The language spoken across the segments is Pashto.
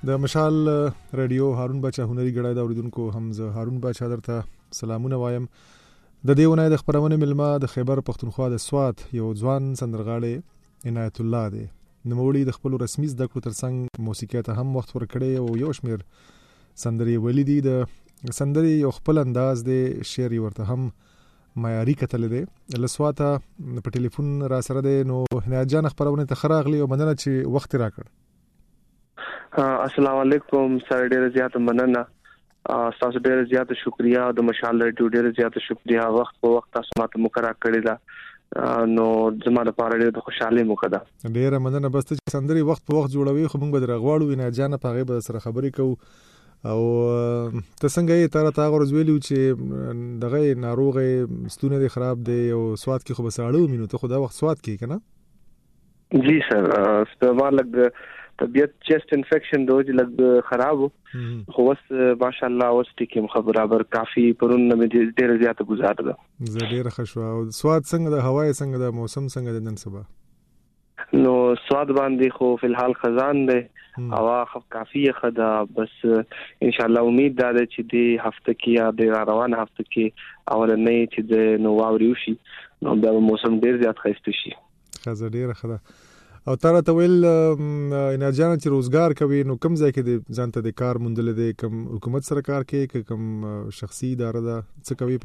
د مشال رادیو هارون بچا هنري غړای دا اوریدونکو هم زه هارون بچا درته سلامونه وایم. د دیونه د خبرونه ملما د خیبر پختونخوا د سوات یو ځوان سندرغاړي عنایت الله دی. نوموړي د خپل رسمي زده کړو ترڅنګ موسیقي ته هم وخت ورکړی او یو شمیر سندري ولیدي. د سندري یو خپل انداز دی، شعر ورته هم معیاري کتل دی. لسواته په ټلیفون را سره دی. نو عنایت جان خبرونه ته خراغلی او مننه چې وخت راکړ. السلام علیکم سر، ډیر زیات مننه. تاسو ډیر زیات شکریا. د مشال رادیو ډیر زیات شکریا، وخت په وخت تاسو ماته مقرره کړی دا، نو زما لپاره ډیر خوشاله موقع ده. ډیر مننه. بس چې سندري وخت په وخت جوړوي خو موږ به درغواړو عنایت جان په غیبه سره خبرې کوو. او ته څنګه یې تا غوړ ویلو چې دغه ناروغه ستونه دي خراب دي او سواد کې خو بساړو مينو ته خدا وخت سواد کې کنه؟ جی سر، استعمال لګ طبيعت چیسٹ انفیکشن دوج لګ خراب خو بس ماشاءالله اوس ټیکم خبره کافي پرون مې ډیر زیات گزارده. زه ډیر خوشاله. او سواد څنګه د هواي څنګه د موسم څنګه د نن سبا؟ نو سواد باندې خو فلحال خزان دی، هوا کافی خدا. بس ان شاء الله امید ده چې د هفته کې یا د روان هفته کې اولنې چې د نوواوري وشي نو د موسم ډیر زیات خسته شي. خزه ډیر خدا. او تر ته ویل عنایت جان چې روزګار کوي نو کوم ځای کې د ځانته د کار مندل دي؟ کوم حکومت سره کار کوي، کوم شخصي اداره ده، څه کوي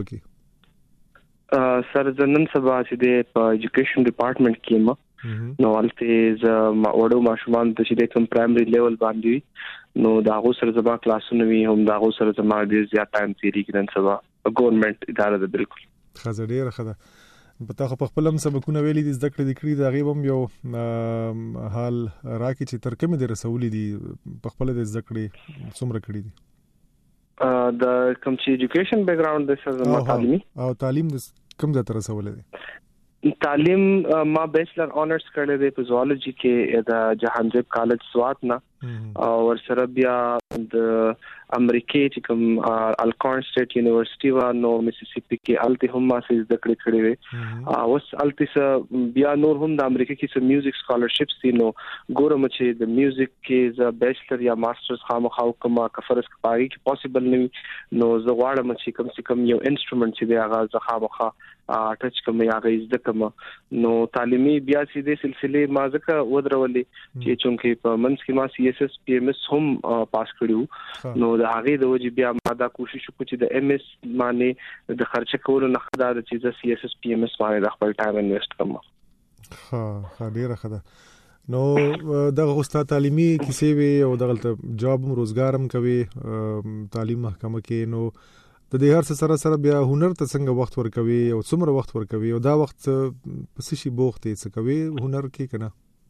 پکې؟ سر زنن سبا چې د ایجوکیشن ډپارټمنټ کې ما نو ولته ز وړو ماشومان د چې کوم پرایمري لیول باندې نو دا غو سره زما کلاسونه وي، هم دا غو سره زما ډیر زیات ټایم تیری کړن سبا ګورنمنت اداره ده. بالکل خزه ډیر خدا. پتا خو په خپل هم سبقونه ویلي دي، زده کړې دي، دا غیبم یو حال راکې چې تر کومه د رسولې دي په خپل د زده کړې څومره کړې دي؟ د کوم چې ایجوکیشن بیک گراوند د زما تعلیمي او تعلیم د کوم ځای تر رسولې دي؟ تعلیم ما بیچلر آنرز کړی دی په زوالوجي کې د جهانگیر کالج سوات نه، او ورسره بیا د امریکای چې کوم الکارن سټیټ یونیورسيټي و نو میسیسیپي کې الته هم ما څه زده کړې وي. اوس الته بیا نور هم د امریکا کې څه میوزیک سکالرشپس دي. نو ګورم چې د میوزیک کې ز بیچلر یا ماسترز خامخاو کومه کفرس پای کې پوسیبل نه وي. نو زه غواړم چې کم سے کم یو انسټرومنت چې دی هغه ز خامخا ټچ کوم یا غیزده کوم. نو تعلیمي بیا سي د سلسله ما ځکه ودرولې چې چونکه په منځ کې ما سی اس اس پی ام اس هم پاس کړیو. نو د هغه د وجه بیا ما دا کوشش وکړ چې د ام اس باندې د خرچه کولو نه خدای د چې سی اس اس پی ام اس باندې د خپل ټایم انویسټ کوم. ها ډیره خدا. نو دغه غوستا تعلیمي کیسې وي او دغه جاب روزګار هم کوي تعلیم محکمه کې. نو د دې هر څه سره سره بیا هنر ته څنګه وخت ورکوي او څومره وخت ورکوي او دا وخت په شي بوخت څه کوي هنر کې کنه؟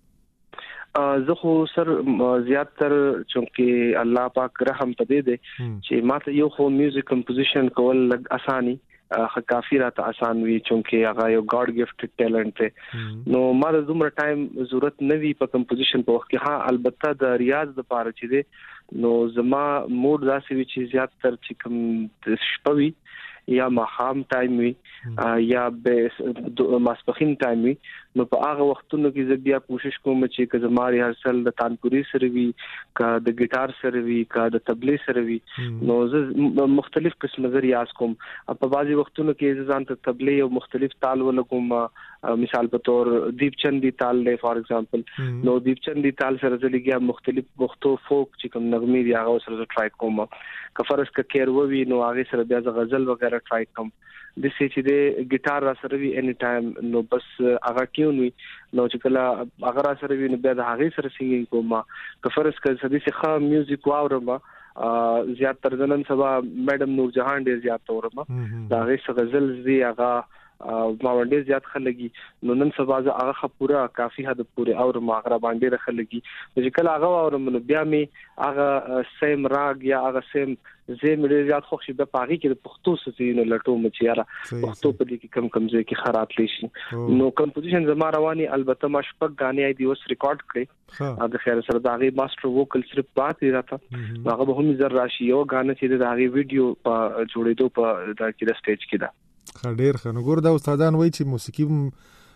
زه خو سر زیات تر چونکه الله پاک رحم پدې دي چې ماته یو خو میوزیک کمپوزیشن کول لګ اساني کافی راته آسان وی چونکه هغه یو گاډ گیفټډ ټیلنٹ دی. نو ما د دومره ټایم ضرورت نه وی په کمپوزیشن په وخت کې. ها البته د ریاض د پاره چې دی نو زما موډ داسې وی چې زیات تر چې کوم شپوي یا ماخام ټایم وی یا به ماسپخین ټایم وی. نو په هغه وختونو کې زه بیا کوشش کوم چې که زماري هرڅل د تانپوري سره وی، کا د ګیټار سره وی، کا د تبلې سره وی. نو زه مختلف قسم ریاض کوم. په بعضي وختونو کې ځان ته تبلې او مختلف تال ولګوم. مثال په تور دیپچندی تال له فار ایگزامپل نو دیپچندی تال سره زلګیا مختلف وختو فوک چې کوم نغمې دی هغه سره ټرای کوم. کفرس ک کیروي نو هغه سره بیا غزل وغیرہ ټرای کوم. د سې چې د ګیټار را سره وی اني ټایم نو بس هغه کیونوي نو چې کله هغه را سره وی نو بیا د هغه سره سینګینګ کوم. کفرس ک سدي څخه میوزیک واورم زیات تر نن سبا میډم نور جهان ډیر زیات تورم دا هغه غزل زی هغه ما باندې زیات خلګي. نو نن سبا هغه پورا کافی حد پورې اور ماغره باندې رخلګي. چې کله هغه اور نو بیا می هغه سیم راګ یا هغه سیم زم ډیر زیات خوشي به پاغي کې د پښتو سینو لټو مچیاره پښتو په دې کې کم ځای کې خراب لشي. نو کمپوزیشن زما رواني البته ما شپږ غانې دی اوس ریکارډ کړې د خیر سره دا غي ماستر ووکل صرف پاتې راته هغه به هم زر راشي یو غانې چې دا غي ویډیو په جوړېدو په دا کې د سټیج کې دا ډېر ښه. نو ګور دا استادان وایي چې موسیقي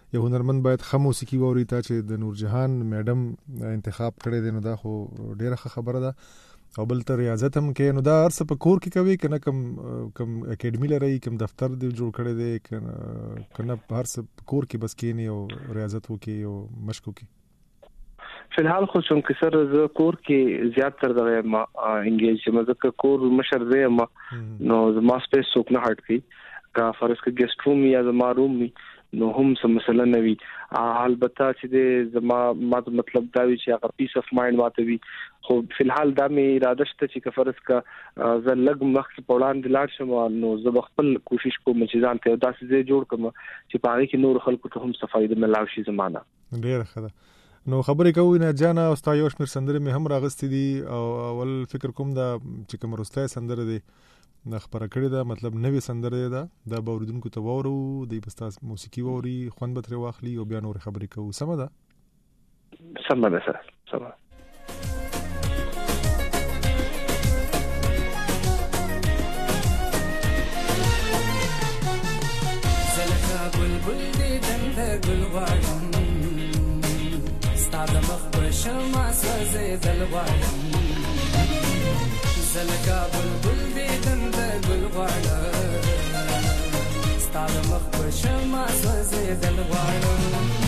یو هنرمند باید ښه موسیقي واوري. تا چې د نورجهان میډم انتخاب کړی دی نو دا خو ډیره ښه خبره ده. او بل ته ریاضت هم کوي. نو دا هر څه په کور کې کوي که نه کم اکیډمي لري، کم دفتر دی جوړ کړی دی، که نه هر څه په کور کې بس کېني او ریاضت وکړي او مشق وکړي؟ فی الحال خو چونکه سر زه کور کې زیات تر دغه ما انګیج یم، ځکه کور مشر دی ما نو زما سپیس څوک نه هټ کوي. کا فرض کې ګیسټ روم یا زما روم می نو هم څه مسله نه وي. البته چې د زما مطلب دا وی چې هغه پیس اف مایند ماته وي. خو فی الحال دا مې اراده شته چې که فرض کا زه لږ مخکې په وړاندې لاړ شم نو زه خپل کوشش کوم چې ځان ته داسې ځای جوړ کړم چې په هغې کې نور خلکو ته هم څه فایده ملاو شي زمانه. ډېره ښه ده. نو خبرې کوو نه جانا او ستا یو شمېر سندرې مې هم راغستې دي او اول فکر کوم دا چې کوم وروستی سندره دی خبره کړې ده، مطلب نوې سندره ده، دا به اوریدونکو ته واورو، دوی به ستا موسیقي واوري، خوند به ترې واخلي او بیا نورې خبرې کوو. سمه ده؟ سمه ده سره سمه. زلکه بلبل دی دنده گل غواړم، ستا د مخ په شمع سوځېدل غواړم. زلکه بلبل دی دنده گل غواړم، ستا د مخ په شمع سوځېدل غواړم.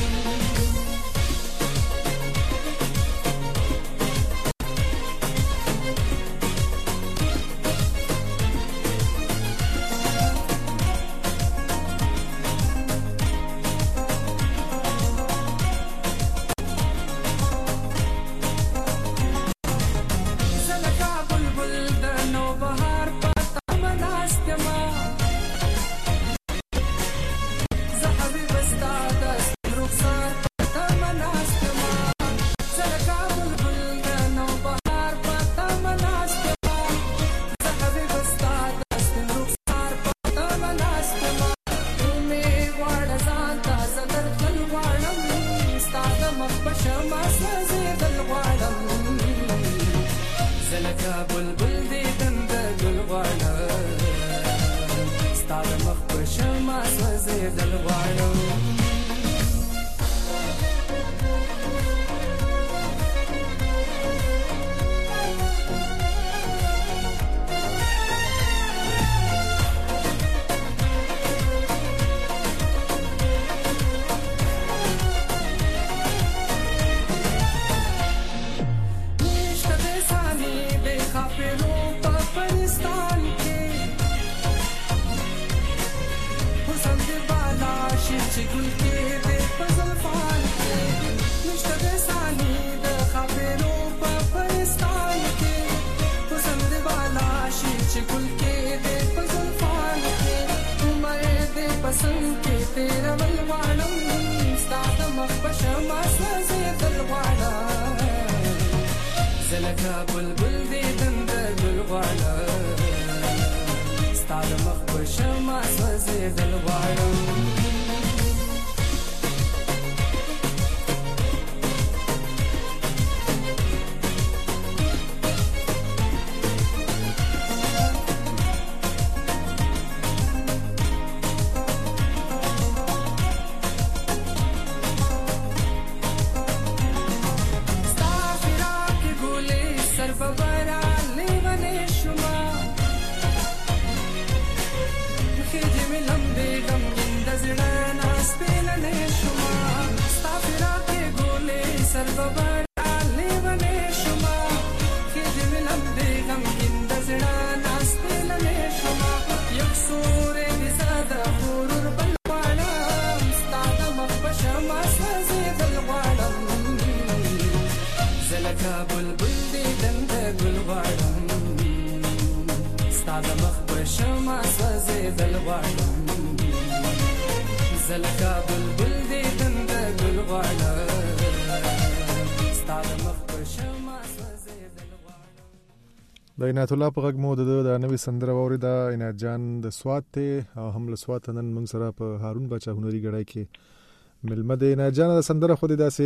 د عنایت الله په غږ مو د نوې سندره واورېده. عنایت جان د سوات دی او هم له سوات نن موږ سره په هارون باچا هنري ګړی کې ملمه دی. عنایت جان د سندره خو داسې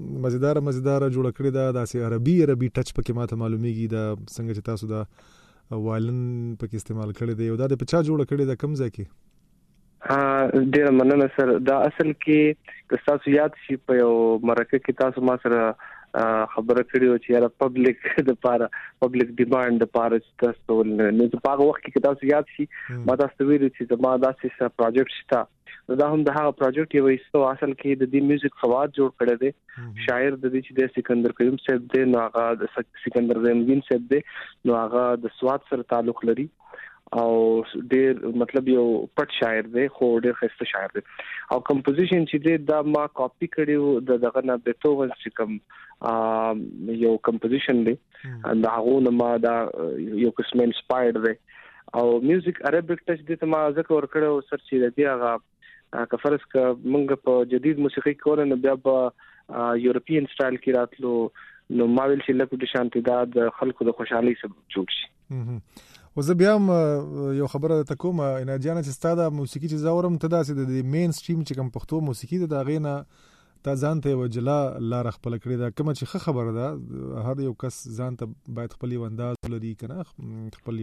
مزیداره جوړه کړې ده، داسې عربي ټچ پکې ماته معلومیږي. دا څنګه چې تاسو دا وایلن پکې استعمال کړی دی او دا د پچا جوړه کړې ده، کوم ځای کې؟ ډیر مننه سر. دا اصل کې تاسو یاد شي په یو مرکه کې تاسو ما سره خبره کړې و چې یاره پبلک د پاره پبلک ډیماند د پاره تاسو نو په هغه وخت کې تاسو یاد شي ما تاسو ویلو چې ما داسې څه پروجیکټ شته دا هم د هغه پروجیکټ یو ایستو اصل کې د دې میوزیک فواد جوړ کړی دی شاعر د دې چې د سکندر کریم صاحب دی نو هغه د سکندر زمین صاحب دی نو هغه د سواد سره تعلق لري او ډیر مطلب یو پټ شاعر دی خو ډیر خسته شاعر دی او کمپوزیشن چې دی دا ما کاپی کړیو دغه نه بیتهوون چې کوم یو کمپوزیشن دی دا هغه ما دا یو قسم انسپایرډ دی او میوزیک عربیک ټچ دی ته ما ذکر ورکړو سر چې دی هغه کفرس ک منګ په جدید موسیقي کول نه بیا په یورپین سټایل کې راتلو نو ما ویل چې لکه د شانتي د خلکو د خوشحالي سبب جوړ شي وزه بیا یو خبره ته کوم ان جانه چې ستاده موسیقي چې زاورم ته داسې د مین سټریم چې کوم پښتو موسیقي د غینه تا ځان ته وجلا لار خپل کړی دا کوم چې خبره ده هر یو کس ځان ته باید خپل انداز لري کنه خپل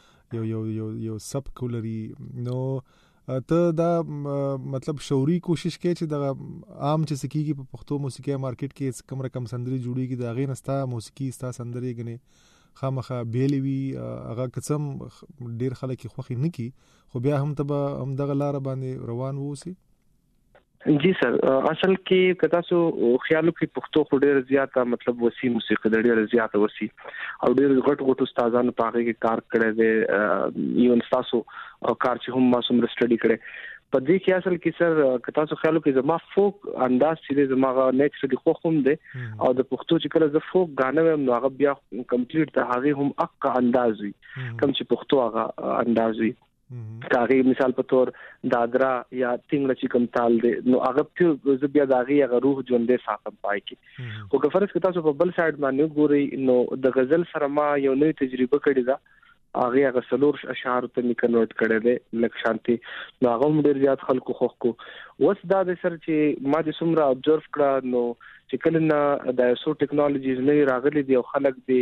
یو سب کولري نو ته دا مطلب شعوري کوشش کوي چې د عام چې سکیږي په پښتو موسیقي مارکیټ کې کم رقم سندري جوړیږي دا غینه ستا موسیقي ستا سندري غني خامخه بیلې وی هغه قسم ډیر خلک خوخي نه کی خو بیا هم ته هم دغه لار باندې روان ووسی. جی سر اصل کې کتا سو خیالو کې پښتو خو ډیر زیاته مطلب وسی موسیقي ډیر زیاته وسی او ډیر غټ استادانو په هغه کې کار کړی دی ایون تاسو کار چې هم ما سم سټډي کړی په دې کې اصل کې سر کتا سو خیالو کې زما فوک انداز چې زما نیکسټ خو هم دی او د پښتو چې کله ز فوک غانم نو هغه بیا کمپلیټ د هغه هم اق انداز وي کوم چې پښتو هغه انداز وي کاغي مثال په تور دادرا یا څنګه چې کوم تال دی نو هغه په بیا داغي هغه روح ژوندې ساتم پای کې خو که فرض کتا سو په بل سایډ باندې ګوري نو د غزل سره ما یو نوې تجربه کړې ده هغه سلور اشعار ته می کنورټ کړي دي لکه شانتي نو هغه هم ډیر زیات خلکو خوښ کو وس دا د سر چې ما د سمره ابزرو کړه نو چې کله نه د سو ټیکنالوژیز نه راغلي دي او خلک دي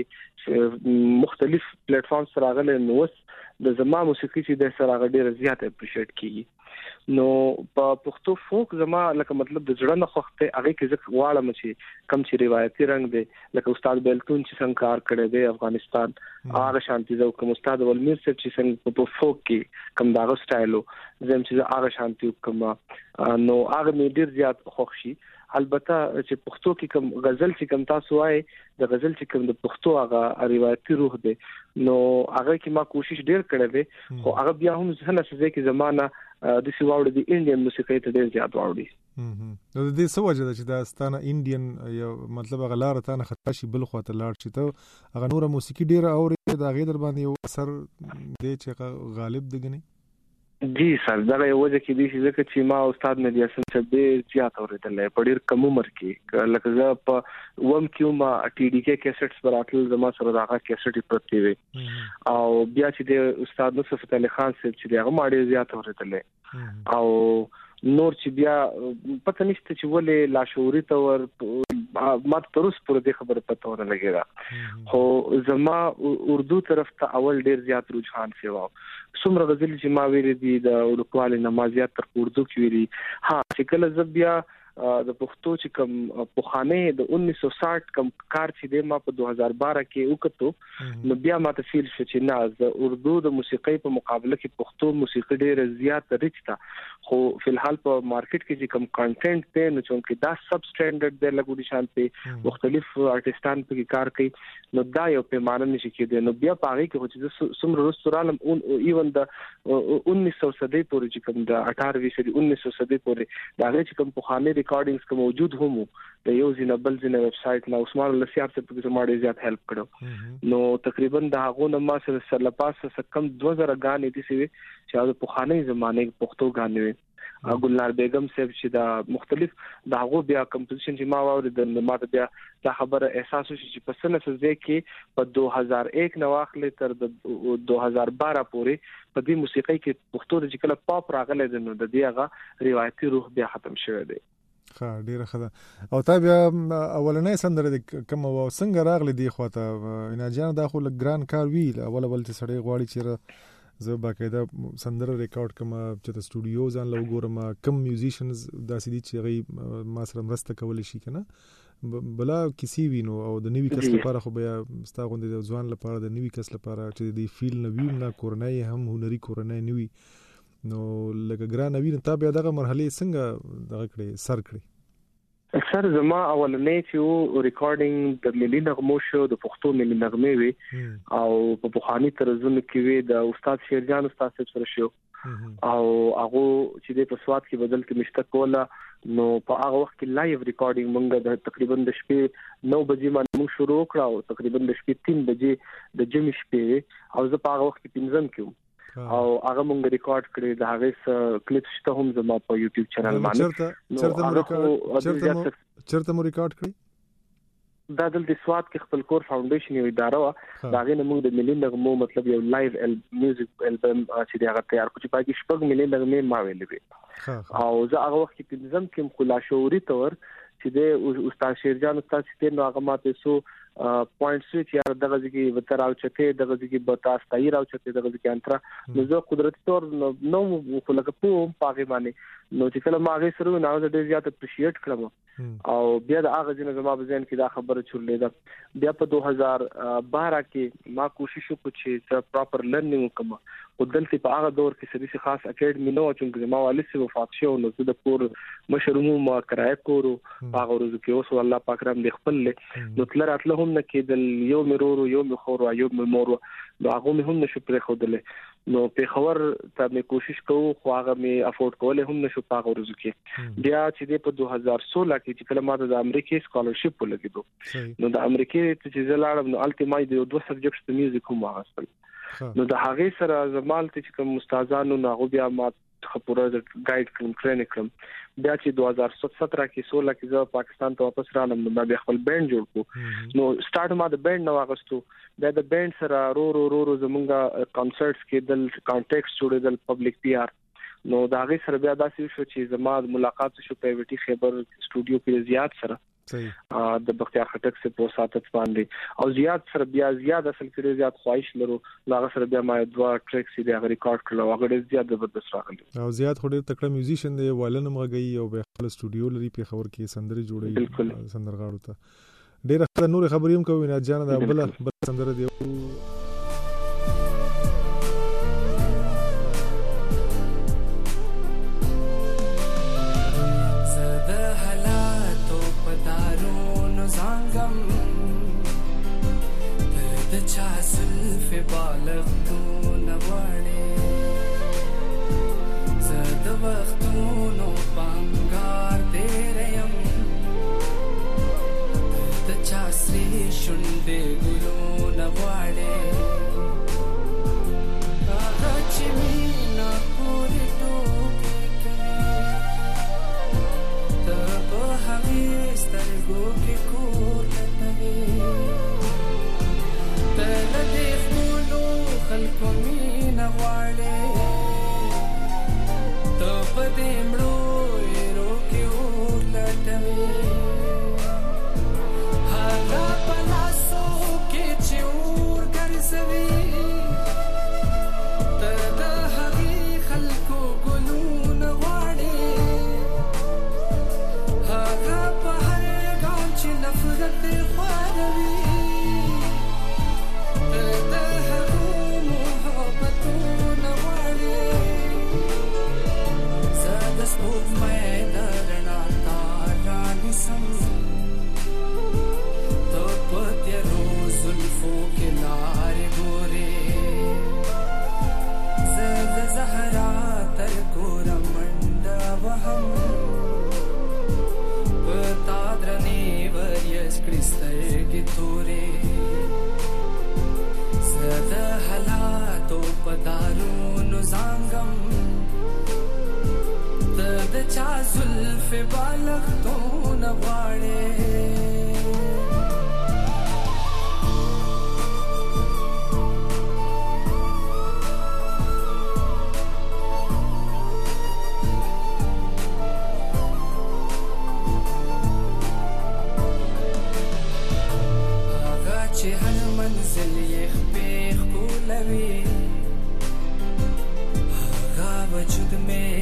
مختلف پلیټ فارمز سره راغلي نو وس د زما موسیقي چې د سره غډیر زیات اپریشیټ کیږي نو په پښتو فوک زما لکه مطلب د جوړه نه خوخته هغه کې ځکه واړه مچي کم چې روایتي رنگ دی لکه استاد بیلتون چې څنګه کار کړی دی افغانستان هغه شانتي زو کوم استاد ولمیر صاحب چې څنګه په فوک کې کم داغه سټایلو زم چې هغه شانتي کوم نو هغه مې ډیر زیات خوښ شي البته چې پښتو کې کوم غزل چې کوم تاسو وای د غزل چې کوم د پښتو هغه روایتي روح دی نو هغه کې ما کوشش ډیر کړی دی خو هغه بیا هم ځنه څه کې زمانہ د سیواړو د انډین موسیقي ته ډیر زیات واوړي نو د دې سوجه چې دا ستانه انډین یو مطلب غلار ته نه خطا شي بل خو ته لاړ شي ته هغه نور موسیقي ډیر اوري دا غیر باندې یو اثر دی چې غالب دګني جی سر دا یو وجه کې دي چې چې ما استاد مې د اسن څخه ډیر زیات اوریدل په ډیر کم عمر کې لکه زه په وم کیو ما ټي ډي کې کیسټس براتل زما سره راغه کیسټي پرتی وي او بیا چې د استاد نصرت علي خان صاحب چې هغه ما ډیر زیات اوریدل او نور چې بیا پته نشته چې ولې لا شعوري تور ما تروس پر دې خبره پته ونه لګیږي خو زما اردو طرف ته اول ډیر زیات رجحان سیوا څومره غزل چې ما ویلې دي د اردووالي نمازيات تر اردو کې ویلي ها چې کله زبیا د پښتو چې کوم پوخانه د 1960 کوم کار چې د ما په 2012 کې وکړو نو بیا ما تفصیل شو چې نه د اردو د موسیقي په مقابله کې پښتو موسیقي ډیره زیات ریچ ده خو په الحال په مارکیټ کې چې کوم کانټینټ ته نو چې دا سب سټانډرډ دی لګو دي شانته مختلف آرټستان په کار کوي نو دا یو پیمانه نشي کېدی نو بیا پاره کې چې څومره رستورالم ایون د 1900 صدۍ پورې چې کوم د 18 صدۍ 1900 صدۍ پورې دا چې کوم پوخانه ریکارډینګز کوم موجود هم د یو زینبل زینه ویب سټ نو عثمان لسیاب څخه په زموږ ډیر زیات هیلپ کړو نو تقریبا د هغه نه ما سره لپاسه کم 2000 غانې دي چې د پوخانه زمانه پښتو غانې ګلنار بیگم صاحب چې دا مختلف دا هغه بیا کمپوزیشن چې ما واورید ما ته بیا دا خبره احساس وشي چې په سنه څه کې په 2001 نو اخلي تر د 2012 پورې په دې موسیقۍ کې پښتو د کله پاپ راغله د نو د دې هغه روایتي روح بیا ختم شوی دی ښه ډیره ښه او تا بیا اولنې سندره کوم و څنګه راغلی دی خو ته ان جان دا خو لګران کار ویل اول چې سړی غواړي چې زه باقاعده سندره ریکارډ کوم چې د سټوډیو ځان له وګورم کم میوزیشنز داسې دي چې غي ما سره مرسته کولی شي کنه بلا کسی وینو او د نیوی کس لپاره خو بیا ستا غوندې د ځوان لپاره د نیوی کس لپاره چې د فیل نوی نه کورنۍ هم هنري کورنۍ نیوی نو لکه ګران نوی ته بیا دغه مرحله څنګه دغه کړې سر کړې سر زما اولنې چې ریکارډینګ د ملي نغمو شو د پښتو ملي نغمې وي او په بوخاني طرزونو کې وي د استاد شیرجان استاد سره شو او هغه چې د پسواد کې بدل کې مشته کوله نو په هغه وخت کې لایو ریکارډینګ مونږ د تقریبا د شپې 9 بجې باندې شروع کړو او تقریبا د شپې 3 بجې د جمع شپې او زه په هغه وخت کې پنځم کې او هغه مونږ ریکارډ کړی د هغه کلیپ شته هم زما په یوټیوب چینل باندې چرته مو ریکارډ کړی دا د سواد کې خپل کور فاونډیشن یو اداره وا دا غي موږ د ملي نغمو مطلب یو لایو میوزیک البم چې دا تیار کړی پای کې شپږ ملي نغمې ما ویلې او زه هغه وخت کې پنځم کې خلا شعوري تور چې د استاد شیرجان استاد چې نو هغه ماته سو پوینټس چې یار دغه ځکه وتر او چته دغه ځکه بتا ستایر او چته دغه ځکه انترا نو زه قدرت تور نو خو لکه په پاګې باندې نو چې کله ما هغه سره نو زه ډیر زیات اپریشیټ کړم او بیا د هغه جن زما بزن کې دا خبره چولې ده بیا په 2012 کې ما کوشش وکړ چې پراپر لرنینګ وکم او دلته په هغه دور کې سړي خاص اکیډمي نو چې زما والد سره وفات شو نو زه د کور مشروم ما کرای کورو هغه ورځ کې اوس الله پاک رحم دې خپل نو تل راتله هم نه کېدل یو مرورو یو مخور او یو مورو دا هغه هم نشو پرې خودلې نو په خبر ته مې کوشش کوو خو هغه مې افورد کولای هم نشو پاغه ورځ کې بیا چې په 2016 کې چې کله ما د امریکای سکالرشپ ولګیدو نو د امریکای چې زلاړم نو الټیمای د دوه سبجیکټس د میوزیک هم واغستل نو د هغه سره زمال چې کوم استادانو نو بیا ما خپوره ګایډ کوم ټریننګ کوم بیا چې 2017 کې 16 کې زه پاکستان ته واپس رالم نو ما بیا خپل بینډ جوړ کو نو سٹارټ ما د بینډ نو واغستو د بینډ سره رو زمونږه کانسرټس کې د کانټیکټس جوړېدل پبلک پی آر نو دا غي سره بیا داسې شو چې زما ملاقات شو په ویټي خیبر سټوډیو کې زیات سره د بختیار خټک سره په ساتت باندې او زیات سره بیا زیات اصل کې زیات خواهش لرو لاغه سره بیا ما دوا ټریکس دې ریکارډ کړو هغه زیات زبردست راغلی او زیات خو ډېر تکړه میوزیشن دی ولنه مغږی او به خپل سټوډیو لري په خبر کې سندري جوړي سندرغاړو ته ډېر خبره نور خبرې هم کوي نه جان دا بل سندره دی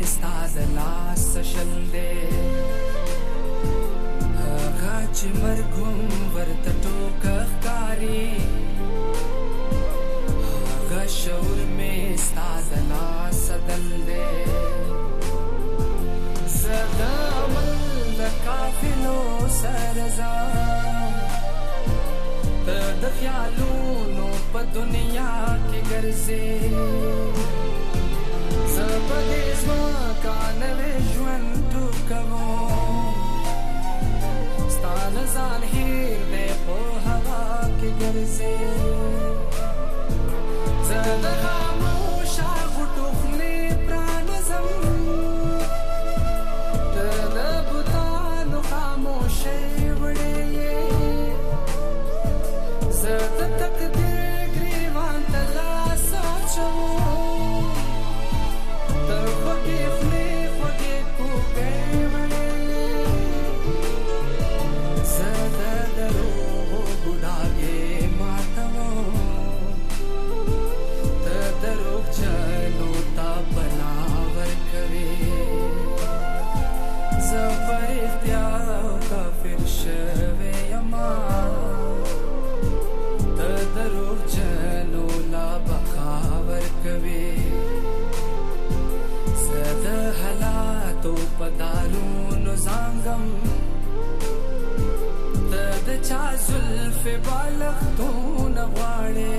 ستاد لاس شل دے هغه چې مرګم ورته ټوکه ښکاري هغه شعور مې ستاد لاس دل دے زه د عمل د قافلو سرځم ته د خیالونو په دنیا کې ګرځې زه په دې ځمکه نوی ژوند ټوکوم ستا نه ځان هېر دی په هوا کې ګرځې زه د خاموشه غوټو خولې پرانیزم ته د بوتانو خاموشۍ وړې یې زه د تقدیر ګریوان ته لاس اچوم تر خوږې خولې خوږې کوږۍ وړې زه د دروغو ګناهګې ماتوم ته دروغجنو ته بنا ورکوې زه په رښتیا کافر شوی یما ته دروغجنو لا بقا ورکوې زه د حالاتو په دارونو زانګم ته د چا زلفې بالښتونه غواړې.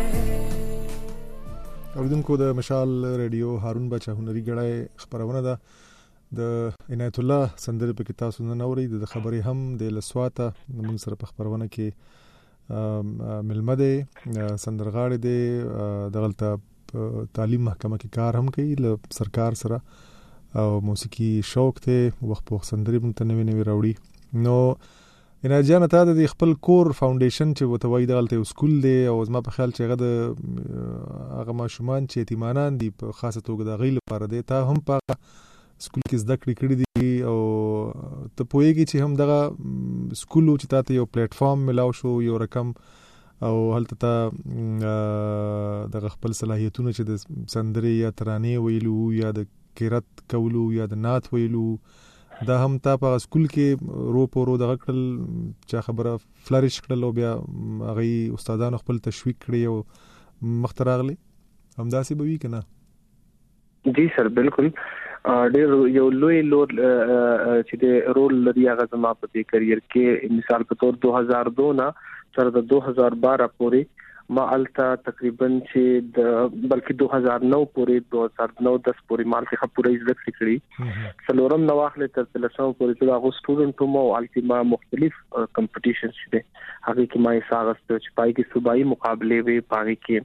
اوریدونکو د مشال ریډیو هارون بچا هنري ګړای خبرونه ده د عنایت الله سندره په کې تاسو نه اورئ د خبرې هم د لسواته موږ سره په خبرونه کې ملمه ده سندرغاړي ده دغلطه تعلیم محکمه کې کار هم کوي له سرکار سره او موسیقي شوق ته وخت په سندري موږ ته نوې نوې راوړي نو عنایت جان ته د خپل کور فاونډیشن چې وته وای دغلطه سکول دی او زما په خیال چې هغه د هغه ماشومان چې یتیمانان دي په خاصه توګه د غیل لپاره دی ته هم په سکول کې زده کړې دي او ته پوهیږي چې هم دغه سکول چې تاسو یو پلیټ فارم ملاو شو یو رقم او هلته ته دغه خپل صلاحیتونه چې د سندري یا ترانه ویلو یا د قرات کولو یا د نعت ویلو دا هم تا په سکول کې رو پورو دغه کړل چې خبره فلریش کړل او بیا هغه استادانو خپل تشویق کړی او مختراغلی هم داسې به وی کنه. جی سر بالکل ډېر یو لوی لور چې د رول لري هغه زما په کریئر کې مثال په تور 2002 نه تر 2012 پورې ما التا تقریبا چې بلکې 2009 پورې 2009-10 پورې مال کې خپل عزت کړی څلورم نواخله تر 13 پورې ټول هغه سټوډنټ مو الټیما مختلف کمپټیشنز دي هغه کې ما ساغست چې پای کې صوبایي مقابله وي پای کې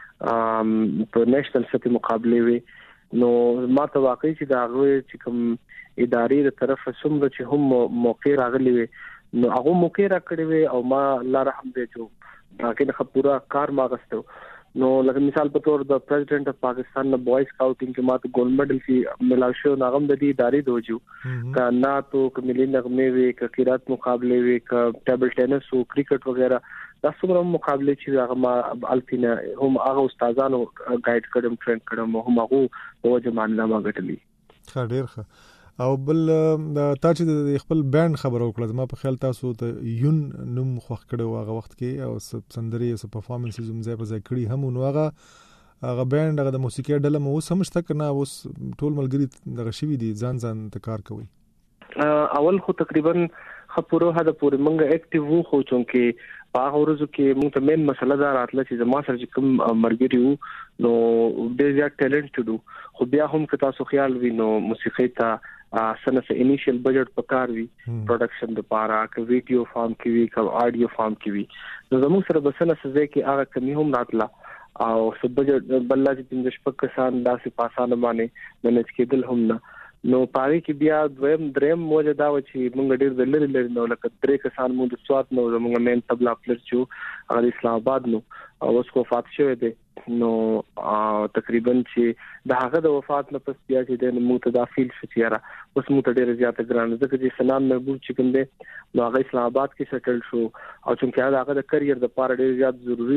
په نېشنل سطح مقابله وي نو ما ته واقعي چې دا هغه چې کوم ادارې تر طرف څومره چې هم موقع راغلي وي نو هغه موقع راکړي وي او ما الله رحم دې جو باقي د پورا کار ما غستو نو لکه مثال په تور د پریزیډنټ اف پاکستان نه بوای سکاوټینګ کې ماته ګولډ میډل کې ملاو شو ناغم د دې ادارې دوجو کا ناتو کملي نغمه وي ک قرات مقابله وي ک ټیبل ټینس او کرکټ وغیرہ دا څومره مقابله چې هغه ما الفینا هم هغه استادانو ګایډ کړم ټرین کړم هم هغه وجه ماننامه غټلی ډیر ښه او بل تا چې د خپل بانډ خبرو کړل ما په خیال تاسو ته یون نوم خوښ کړو هغه وخت کې او سندري او پرفارمنسز هم ځای په ځای کړی هم نو هغه بانډ هغه د موسیقي ډله مو سمجته کنه اوس ټول ملګری دغه شوی دي ځان ته کار کوي اول خو تقریبا خپورو هدا پورې مونږ اکټیو وو خو چونکه په هغه ورځو کې مونږ ته مین مسله دا راتله چې زما سره کوم مرګري وو نو ډېر زیات ټیلنټډ خو بیا هم که تاسو خیال وینو موسیقي ته سنه انیشل بجټ پکار وی پروډکشن د پاره ک ویډیو فارم کې وی ک آډیو فارم کې وی نو زموږ سره بسنه سزه کې هغه کمی هم راتله او سب بجټ بلل چې د شپږ کسان داسې پاسانه باندې منځ کېدل هم نه نو پاره کې بیا دریم موجوده و چې مونږ ډېر لري نو لکه درې کسان مو د سواد نو زموږ مین تبلا پلر چې هغه اسلام آباد نو او اس کو وفات شوه دي نو تقریبا چې د هغه د وفات نه پس بیا چې د متدافل شتیاره اوس مو ته ډېر زیات ګران ځکه چې سنان محبوب چې کوم دي نو هغه اسلام آباد کې سټل شو او چې هغه د کریئر د پاره ډېر زیات ضروری و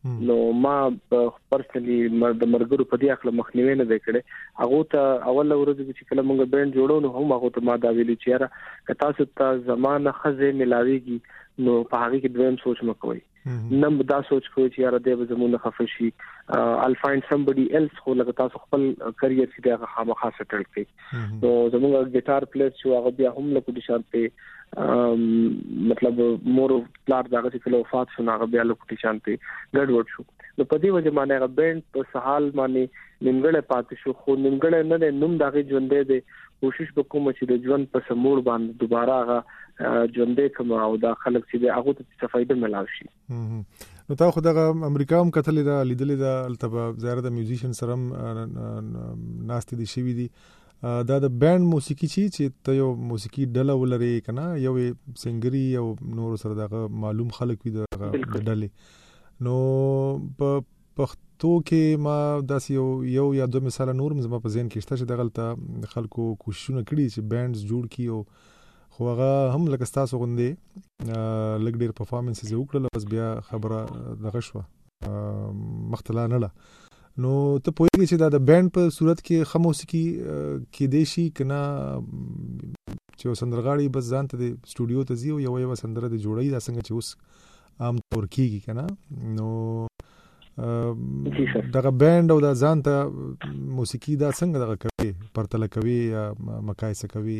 نو ما پرسنلی د مرګرو په دې اخله مخنیوي نه وکړي. هغه ته اول ورځ چې کله موږ بینډ جوړو نو هم هغه ته ما دا ویلي چې یاره که تاسو ته زمانه خزه ملاويږي نو په هغه کې دویم سوچ مکوئ. نن دا سوچ کوئ چې یاره دې زمونه خفشي I'll find somebody else خو لکه تاسو خپل کریئر چې دا خامخا سټل کړئ. نو زموږ ګیټار پلیئر چې هغه بیا هم له کوټي شانته مطلب مور پلار داغه چې کله وفات شو هغه بیا له کوټي شانته ګډوډ شو. نو په دې وجه باندې هغه بینډ په سحال باندې نیمګړی پاتې شو. خو نیمګړی نه دی، نوم داغه ژوندې دی. کوشش وکوم چې د ژوند په سمور باندې دوباره هغه ژوندې کوم او دا خلک چې هغه ته څه فائدہ ملاوي شي. نو تا خو د امریکا هم کتلې دا لیدلې دا التبه زیاره د میوزیشن سرم ناست دي شوی دي. دا د بینډ موسیقي چې ته یو موسیقي ډله ولري کنه یو سنگري او نور سره دا معلوم خلک وي د ډلې. نو په پښتو کې ما داسې یو یا دوه مثال نور زما په ذهن کې شته چې دغلته خلکو کوششونه کړي چې بینډز جوړ کړي او خو هغه هم لکه تاسو غوندې لګ ډیر پرفارمنسز وکړل بس بیا خبره دغه شو مختلا نه لا. نو ته پوهیږي چې دا د بینډ په صورت کې خمو موسیقي کې دیشي کنه چې سندرغاړي بس ځان ته د سټوډیو ته ځي او یو سندره د جوړي دا څنګه چې اوس عام طور کېږي کنه. نو دغه بینډ او د ځان ته موسیقي دا څنګه دغه کوي پرتله کوي یا مقایسه کوي؟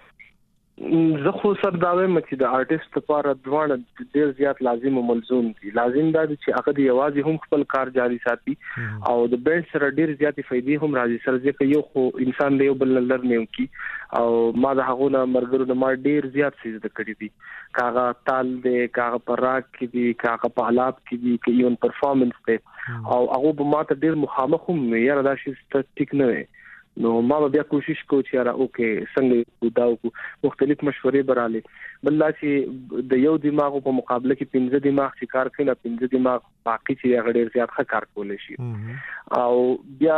زه خو سر دا وایم چې د آرټیست لپاره دوه ډیر زیات لازم او ملزوم دي. لازم دا چې هغه د یوازې هم خپل کار جاري ساتي او د بینډ سره ډیر زیاتې فائدې هم راځي. سره ځکه یو خو انسان له یو بل لرنیو کی او ما د هغه نه مرګرو د ما ډیر زیات څه زده کړی دي. کاغه تال دې کاغه پراک کې دي کاغه پهلاب کې دي کې یو پرفارمنس ته او هغه به ما ته ډیر مخامخ هم یاره دا شي ټیک نه وي. نو ما بیا کوشش کو چې یاره اوکې څنګه دا مختلف مشورې براله بل چې د یو دماغ په مقابله کې 15 دماغ چې کار کوي 15 دماغ باقي چې هغه ډیر زیات ښه کار کولی شي. او بیا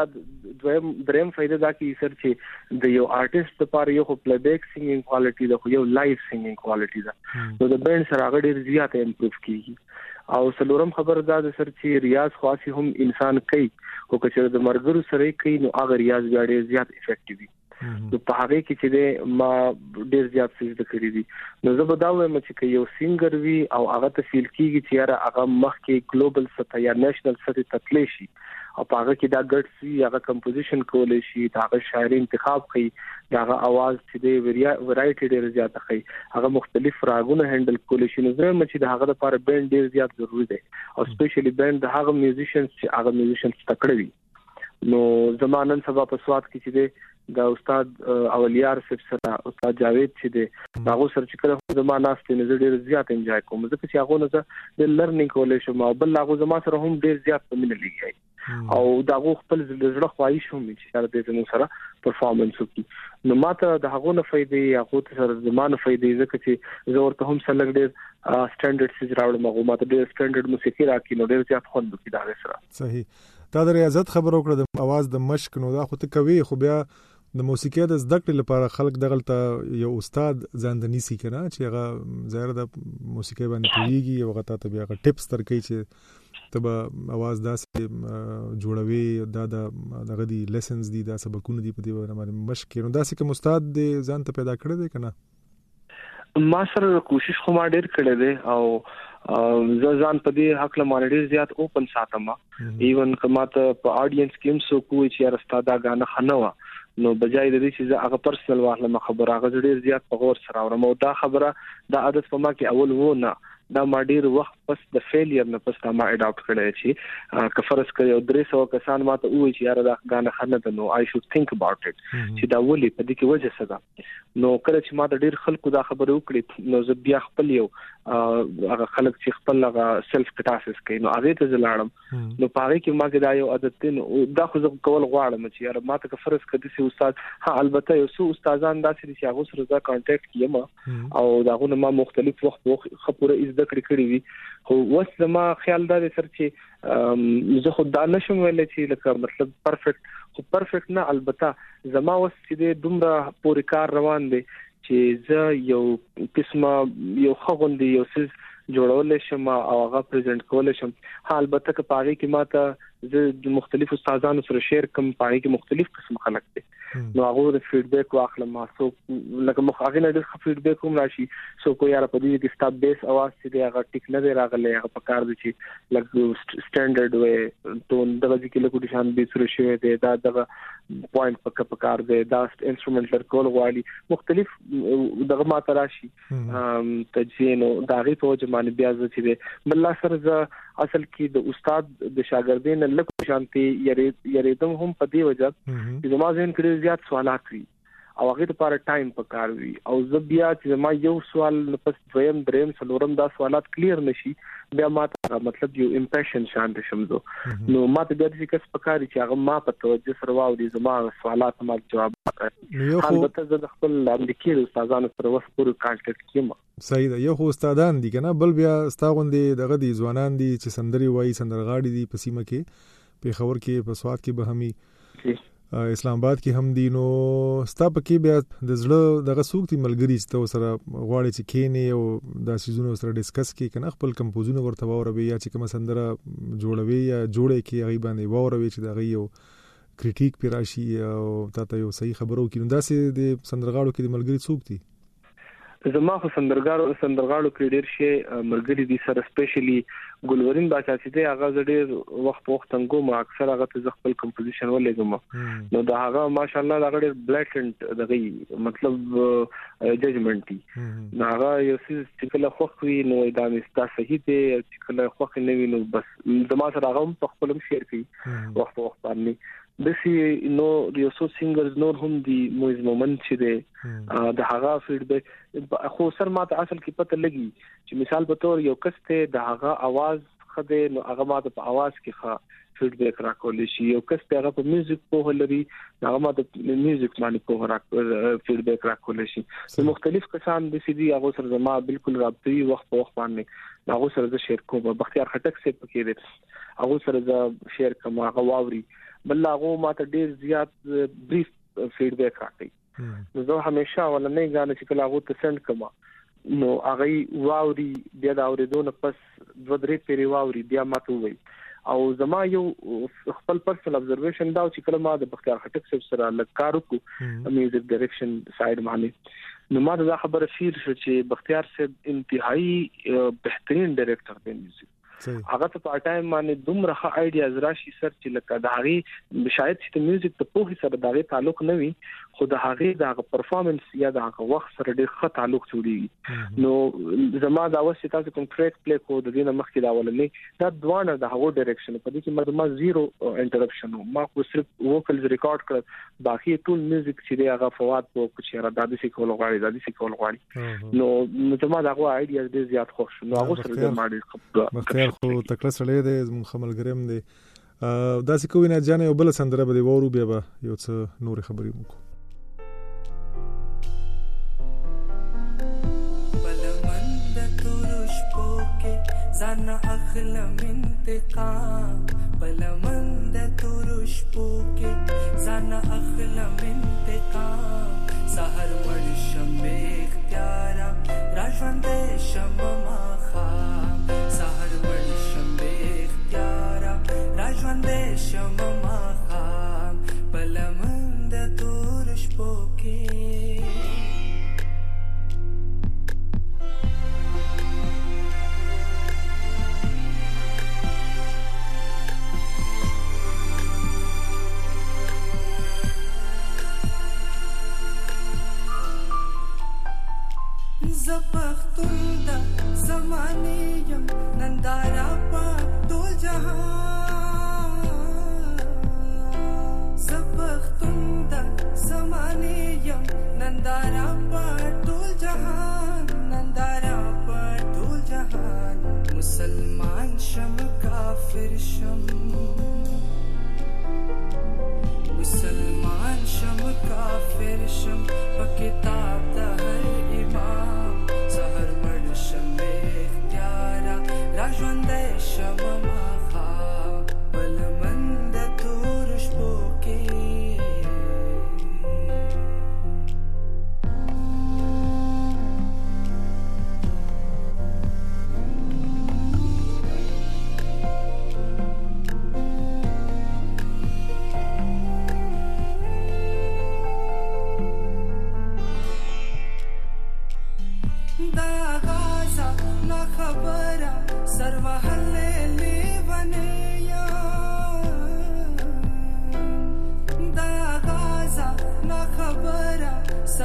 دریم فائدہ دا کې سر چې د یو آرټیست لپاره یو پلی بیک سینګینګ کوالټي دا خو یو لایو سینګینګ کوالټي ده. نو د بینډ سره هغه ډیر زیات امپروف کیږي. او سلورم خبر دا د سر چې ریاض خاصي هم انسان کوي او کچره د مرګرو سره کوي نو هغه ریاض بیا ډیر زیات افیکټیو وي. نو په هغه کې چې ما ډیر زیات څه د کړی دي. نو زه به دا وایم چې یو سینګر وي او هغه ته فیل کیږي چې یاره هغه مخکې ګلوبل سطح یا نېشنل سطح ته تللی شي او هغه کې دا ګډ سي هغه کمپوزیشن کولی شي هغه شاعري انتخاب کوي هغه आवाज چې د ورایټي ډیر زیات کوي هغه مختلف راګونه هندل کولی شي. نو زه مې چې هغه لپاره بینډ ډیر زیات ضروری دی او سپیشلی بینډ د هغه میوزیشنز چې هغه میوزیشنز تکړه وي. نو زمانن سبا په سواد کې چې د استاد اولیار صاحب سره استاد جاوید چې دی هغه سره چې کله زما ناس ته نظر ډیر زیات انجوای کوم ځکه چې هغه نه د لرنینګ کولای شم او بل هغه زما سره هم ډیر زیات پمنه لګي او داغه خپل زړه خواهش هم چې سره د زمو سره پرفارمنس وکړي. نو ماته د هغه نه فائدې هغه سره زمانه فائدې ځکه چې زه ورته هم سره ډیر سټانډرډ سیز راوړم هغه ماته ډیر سټانډرډ موسیقي راکې نو ډیر زیات خوند وکړي دا سره. صحیح. دا د ریاضت خبرو کړه د आवाज د مشق نو دا خو ته کوي خو بیا د موسیقي د زده کړې لپاره خلک دغلته یو استاد ځان د نیسی کنه چې هغه ظاهر د موسیقي باندې کوي او هغه ته بیا ټیپس ترکي چې تبه आवाज داسې جوړوي دا دغه دی لیسنز دي دا سبقونه دي په دې باندې مشق نو داسې کوم استاد دې ځان ته پیدا کړی دی کنه؟ ما سره کوشش خو ما ډیر کړی دی او زه ځان په دې حق له مانډیر زیات اوپن ساتم. ایون کما ته په اډینس کې هم سو کوی چې راستاده غانه خنوا نو بجای د دې چې هغه پرسنل واخله خبره هغه ډیر زیات په غور سره اورم او دا خبره دا عادت په ما کې اول وو نه دا ما ډیر وخت پس د فیلیر نه پس ما اډاپټ کړی چې کفرس کوي او 300 کسان ماته وایي چې یاره دا غانه خنه ده نو آی شود ثینک اباوت اټ چې دا ولي په دې کې وجه څه ده. نو کله چې ما د ډیر خلکو دا خبره وکړي نو زه بیا خپل یو هغه خلک چې خپل هغه سلف کټاسس کوي نو هغه ته زلاړم نو پاره کې ما کې دا یو عادت دی نو دا خو زه کول غواړم چې یاره ماته کفرس کدي سي استاد ها البته یو څو استادان داسې چې هغه سره دا کانټیکټ کیم او داغه ما مختلف وخت خبره زده کړی وي خو وس زما خیال دا سر چې زه خود دا نشم ویل چې لکه مطلب پرفیکټ نه البته زما وس چې دومره پوری کار روان دی چې زه یو قسمه یو خوندې یو سیس جوړول شم او هغه پریزنټ کول شم. البته که پاره کې ماته د مختلفو استادانو سره شیر کوم، پاره کې مختلف قسم خلک دي، نو هغه د فیډبیک واخلم. سو لکه مخاغه نه د فیډبیک هم راشي، سو کو یاره په دې کې سټاپ بیس اواز چې دی هغه ټیک نه دی راغلی، هغه په کار دي چې لکه سټانډرډ وې ټون دغه کې له کوټي شان به سره شوی دی، دا دغه پوینټ په کار دی، دا انسټرومنټ لرکول غواړي مختلف دغه ماته راشي تجزیه. نو دا غي په جمانه بیا چې دی بل سره ز اصل کې د استاد د شاګردین لکه شانتي یریدم هم په دی وجه چې زما ذهن کې زیات سوالات وي او هغه لپاره ټایم پکار وي، او زه بیا چې ما یو سوال پس دویم دریم څلورم دا سوالات کلیر نشي، بیا ماته مطلب یو امپریشن شانت شمزو. نو ماته بیا د کس پکاري چې هغه ما په توجه سره واوري، زما سوالات ما جواب ورکړي. البته زه د خپل امریکایي استادانو سره وس پوره کانټیکټ کیم. صحیح ده. یو خو استادان دي کنه، بل بیا استاغوندې دغه دي ځوانان دي چې سندري وایي، سندرغاړي دي په سیمه کې، په خبر کې په سواد کې به همي اسلام آباد کې هم دي. نو ستا پکې بیا د زړه دغه سوق دي ملګری چې تو سره غواړي چې کینې او دا سيزونه سره ډیسکس کې کنه، خپل کمپوزونه ورته وروي یا چې کوم سندره جوړوي یا جوړه کې هغه باندې وروي چې دغه یو کریټیک پیراشي او تاسو یو صحیح خبرو کې. نو دا سي د سندرغاړو کې د ملګری سوق دي. زما خو سندرغاړو کې ډېر شي مرګري دي سره، سپیشلی ګلورین باچا چې دی هغه ډېر وخت څنګه ما اکثر هغه ته خپل کمپوزیشن ولګم. نو دا هغه ماشاءالله دا ډېر بلیټنت دغه مطلب ججمنت دي. نو هغه یو څه کله خوخوي نو دا مستا صحیح دی، چې کله خوخ نه وي نو بس زما سره هغه په خپل شیر کوي وخت باندې. دسی نو یو څو سینګرز نور هم دی موز مومنت چې دی د هغه فیډبیک خو سر ماته اصل کې پته لګي چې مثال په تور یو کس ته د هغه आवाज خده نو هغه ماته په आवाज کې ښه فیډبیک راکول شي، یو کس ته هغه په میوزیک په لري هغه ماته میوزیک باندې په فیډبیک راکول شي. مختلف کسان د سي دي هغه سره زما بالکل رابطي وخت په وخت باندې هغه سره شیر کوم. بختیار خټک سے پکې دي هغه سره شیر کوم، هغه واوري بل هغه ماته ډیر زیات بریف فیډبیک راکړي. نو زه همیشه ولنې غواړم چې کله هغه ته سند کما نو هغه واوري بیا دا اوریدونه پس 2-3 پیری واوري بیا ماته وي. او زما یو خپل پرسنل ابزرویشن دا چې کله ما د بختیار خټک سره لکارو کو میوزیک ډایرکشن ساید باندې نو ما دا خبره شیر شو چې بختیار صاحب انتهایی بهترین ډایرکټر دی میوزیک. هغه ته په ټایم باندې دومره ښه آیډیاز راشي سر چې لکه د هغه شاید چې میوزیک ته په هیڅ سره دغه تعلق نه وي، خو د هغه د پرفارمنس یا د هغه وخت سره ډېر ښه تعلق جوړیږي. نو زما دا وسه تاسو کوم ټریک پلی کو د دې مخکې دا ولنې دا دوانه د هغه ډایرکشن په دې کې ما زیرو انټرپشن ما خو صرف ووکلز ریکارډ کړ، باقي ټول میوزیک چې دی هغه فواد په کوچ را دادي سي کول غواړي نو زما دا هغه آیډیاز ډېر زیات خوښ نو هغه سره ما ډېر خو تکړه سړی دی زموږ خملګریم دی. داسې کوي نه جانې یو بل سندره به دی وورو بیا به یو څه نور خبرې وکړو. بلمند تورش پوکې ځان اخلم انتقام، بلمند تورش پوکې ځان اخلم انتقام، سحر ورشم به اختیارا راژوند شم ماخام، سحر ورشم به اختیارا راژوند شم ماخام، بلمند تورش پوکې زبختون دا زمانیم نندارا پا دول جهان، زبختون دا زمانیم نندارا پا دول جهان، نندارا پا دول جهان، مسلمان شم کافر شم، مسلمان شم کافر شم پا کتاب دا هر امام، سحر مړ شم اختیارا راژوند شم ماخام، بلمند تور شپو کې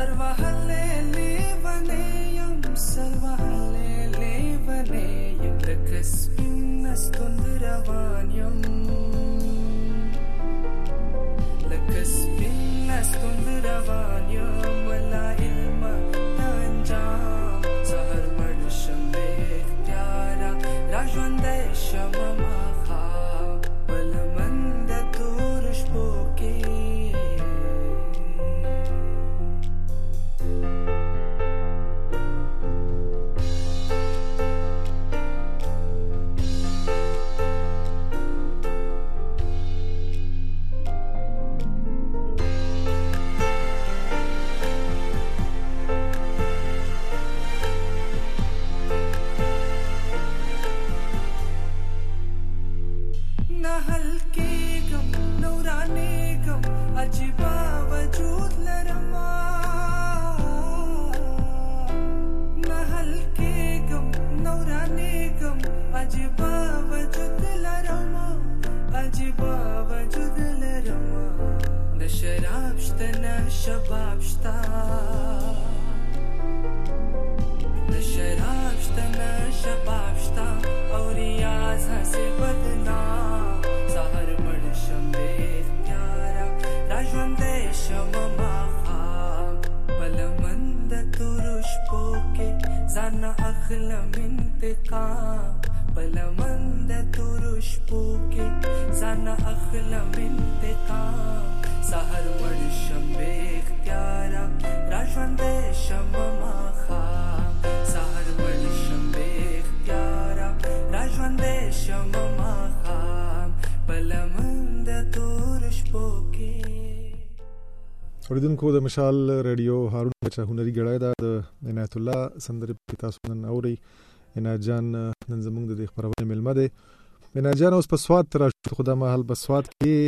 اوریدونکو د مشال رادیو هارون بچا هنري غړای د عنایت الله سندره پتا سنن اوري عنایت جان نن زموږ د خبرونه ملمه ده عنایت جان اوس په سواد تر خدای مهال په سواد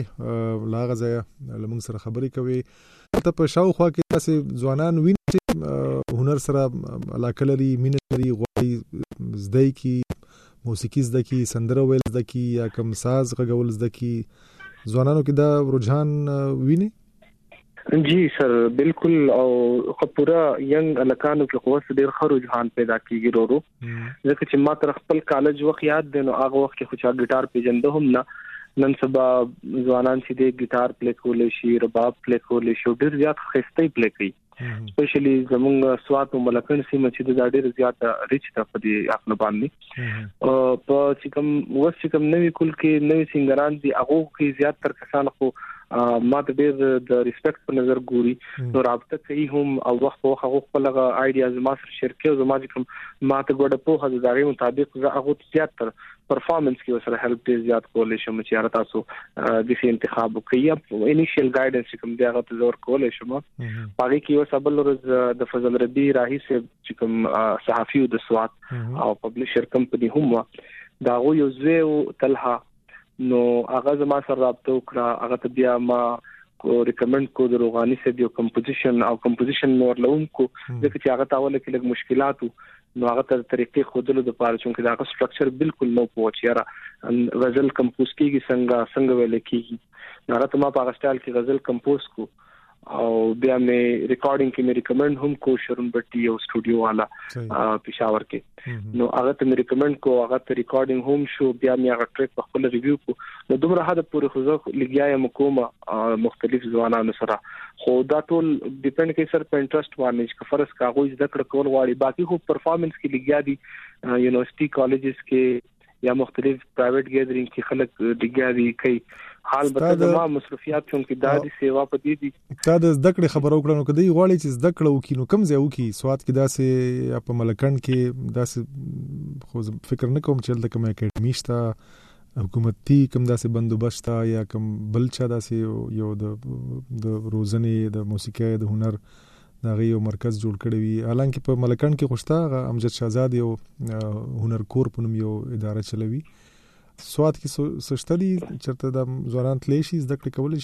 کې لاغزه لمون سره خبرې کوي ته په شاوخوا کې تاسو ځوانان وین چې هنر سره علاقه لري مين لري غوړي زده کی موسیقي زده کی سندره ویل زده کی یا کوم ساز غږول زده کی ځوانانو کې دا رجحان ویني جی سر بالکل او پورا ینګ الکانو کې قوت ډیر خرو جهان پیدا کیږي ورو ځکه چې ما تر خپل کالج وخت یاد دی نو هغه وخت کې خو چا ګټار پیژنده هم نه نن سبا ځوانان چې د ګټار پلی کول شي رباب پلی کول شي ډیر زیات خسته پلی کوي سپیشلی زمونږ سوات او ملکن سیمه چې د ډیر زیات ریچ ته په دې خپل باندې په چې کوم نوې کول کې نوې سنگران دي هغه کې زیات تر کسان خو ما ته ډیر د ریسپیکټ په نظر ګوري نو رابطه کوي هم او وخت په هغه خپل آیډیاز ما سره شیر کوي او ما کوم ما ته ګوډه په هغه ځای مطابق هغه زیات تر پرفارمنس کې وسره هیلپ ډیر زیات کولای شم چې تاسو د سی انتخاب کوي انیشل گایډنس کوم دی هغه ته زور کولای شم هغه کې وسبل ورځ د فضل ربی راهي چې کوم صحافي د سوات او پبلشر کمپنی هم دا یو زو تلها نو هغه زما سره رابطه وکړه هغه ته بیا ما کو ریکمند کو د روغانی سره یو کمپوزیشن نور لوم کو ځکه چې هغه تاوله کې لږ مشکلات نو هغه تر طریقې خودلو د پاره چې دا سټرکچر بالکل نو پوهچیاره غزل کمپوز کیږي څنګه ویل کیږي هغه ته ما په غسټال کې غزل کمپوز کو او بیا مې ریکارډینګ کې مې ریکمند هم کو شرون بټي او سټوډیو والا پېښور کې نو هغه ته مې ریکمند کو هغه ته ریکارډینګ هم شو بیا مې هغه ټریک په خپل ریویو کو نو دومره حد پورې خو زه لګیایم کومه مختلف ځوانانو سره خو دا ټول ډیپند کوي سر په انټرست باندې چې فرض کاغذ ذکر کول غواړي باقي خو پرفارمنس کې لګیا دي یونیورسيټي کالجز کې یا مختلف پرایویټ ګیدرینګ کې خلک لګیا دي کوي حال به د ما مصرفيات کوم کې دادي سیوا پدې دي تا د ذکر خبرو کړنو کدی غواړي چې ذکر وکي نو کم ځای وکي سواد کې داسې په ملکند کې داسې خو فکر نه کوم چې د کوم اکیډمي شته حکومتي کوم داسې بندوبست یا کوم بلچا داسې یو د روزنې د موسیقي د هنر دغه یو مرکز جوړ کړی وي حالانکه په ملکند کې خوشتا امجد شهزاد یو هنر کور په نوم یو اداره چلوي سواد کې سشتري چرته د ځوانان تللی شي زده کړې کول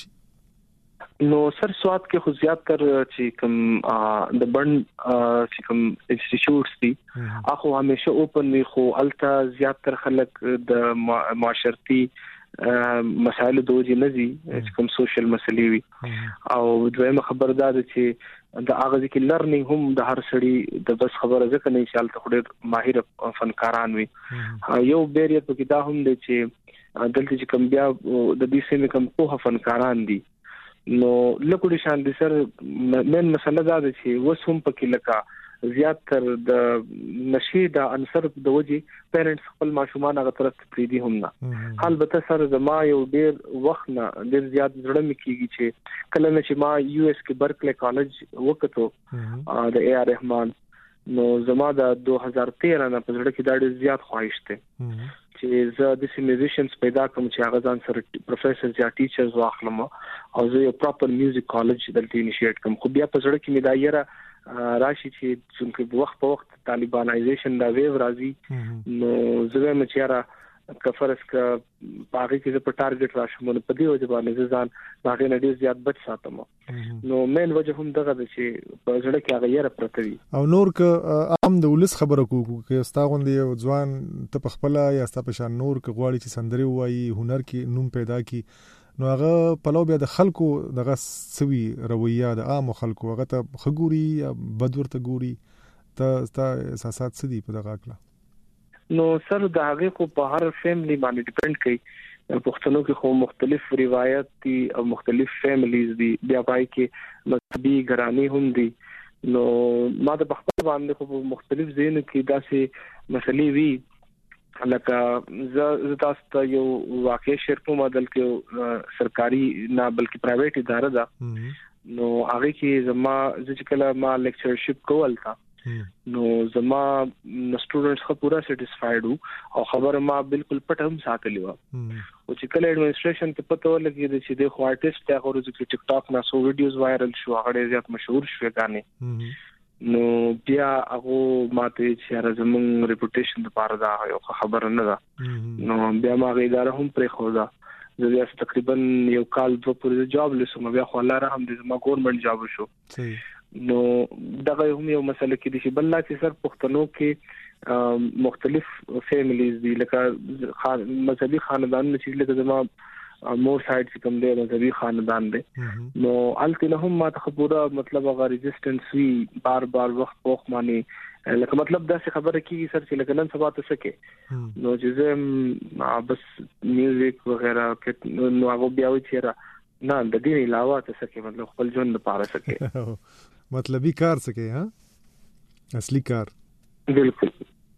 شي نو سر سواد کې خو زیات تر چې کوم د بند چې کوم انسټیټیوټس دي هغه همیشه اوپن وي خو الته زیات تر خلک د معاشرتي مسایل دوی نه دي چې کوم سوشل مسلې وي او دویمه خبردار چې د هغه ځکه لرنینګ هم د هر سړي د بس خبره ځکه نه انشاء الله خوري ماهر فنکاران وي یو بیریت په دا هم دي چې دلته چې کوم بیا د دې سیمه کوم په فنکاران دي نو لکه شان دي سر من مسله دا چې وسوم پکې لکه زیات تر د نشي د عنصر د وجې پیرنټس خپل ماشومان هغه طرف ته پریدي هم نه البته سره زما یو ډیر وخت نه ډیر زیات زړه مکیږي چې کله چې ما یو اس کې برکلی کالج وکړو د اے آر رحمان نو زما د 2013 نه په زړه کې دا ډیر زیات خواهش ته چې زه د میوزیشنز پیدا کوم چې هغه ځان سره پروفیسرز یا ټیچرز واخلم او زه یو پراپر میوزیک کالج دلته انیشیټ کوم خو بیا په زړه کې مې دا یره راشي چې څنګه وخت په وخت طالبانایزیشن دا ویو راځي نو زه مې چیرې کفرس کا باغی کې په ټارګټ راشم نو په دې وجه باندې ځان باغی نه ډیر زیات بچ ساتم نو مین وجه هم دغه چې په ځړه کې هغه یې پرتوي او نور ک عام د ولس خبره کوو چې ستا غوندې ځوان ته په خپل یا ستا په شان نور ک غواړي چې سندري وایي هنر کې نوم پیدا کی نو هغه په لو بیا د خلکو دغه سوي رویه د عام خلکو هغه ته خګوري یا بدورته ګوري ته احساسات سدي په دغه اکلا نو سر د هغه کو په هر فیملی باندې ډیپند کوي پښتنو کې خو مختلف روایت دي او مختلف فیملیز دي بیا پای کې مذهبي ګرانی هم دي نو ما د خپل باندې خو مختلف ځین کې داسې مسلې وی لکه ز تاسو ته یو واقع شیر په مدل کې سرکاري نه بلکې پرایویټ اداره ده نو هغه کې زما ځکه ما لیکچرشپ کول تا نو زما سټوډنټس خو پورا سټیسفایډ او خبره ما بالکل پټ هم ساتلی و او چې کله ایڈمنسټریشن ته پته ولګی چې د خو آرټیست ته غوړو چې ټیک ټاک نه سو ویډیوز وایرل شو هغه زیات مشهور شو غانې نو بیا هغه ماته چې زموږ ریپوټیشن لپاره دا یو خبره نه ده نو بیا ما اداره هم پرې خو دا زه تقریبا یو کال دوه پورې جاب لسم بیا خو الله رحم دې ما ګورنمنت جاب شو نو دغه هم یو مسله کې دي چې بل لا چې سر پښتنو کې مختلف فیملیز دي لکه مذهبي خاندان چې لکه زما مور سایډ چې کوم دی مذهبي خاندان دی نو الته هم ما ته پورا مطلب هغه ریزिस्टेंस وی بار وخت معنی لکه مطلب دا څه خبره کیږي سر چې لکه نن سبا ته سکے نو چې بس میوزیک وغیرہ نو هغه بیا وی چیرې نه د دې علاوه ته سکے مطلب خپل ژوند لپاره سکے مطلبي کار سکے ها اصلي کار بالکل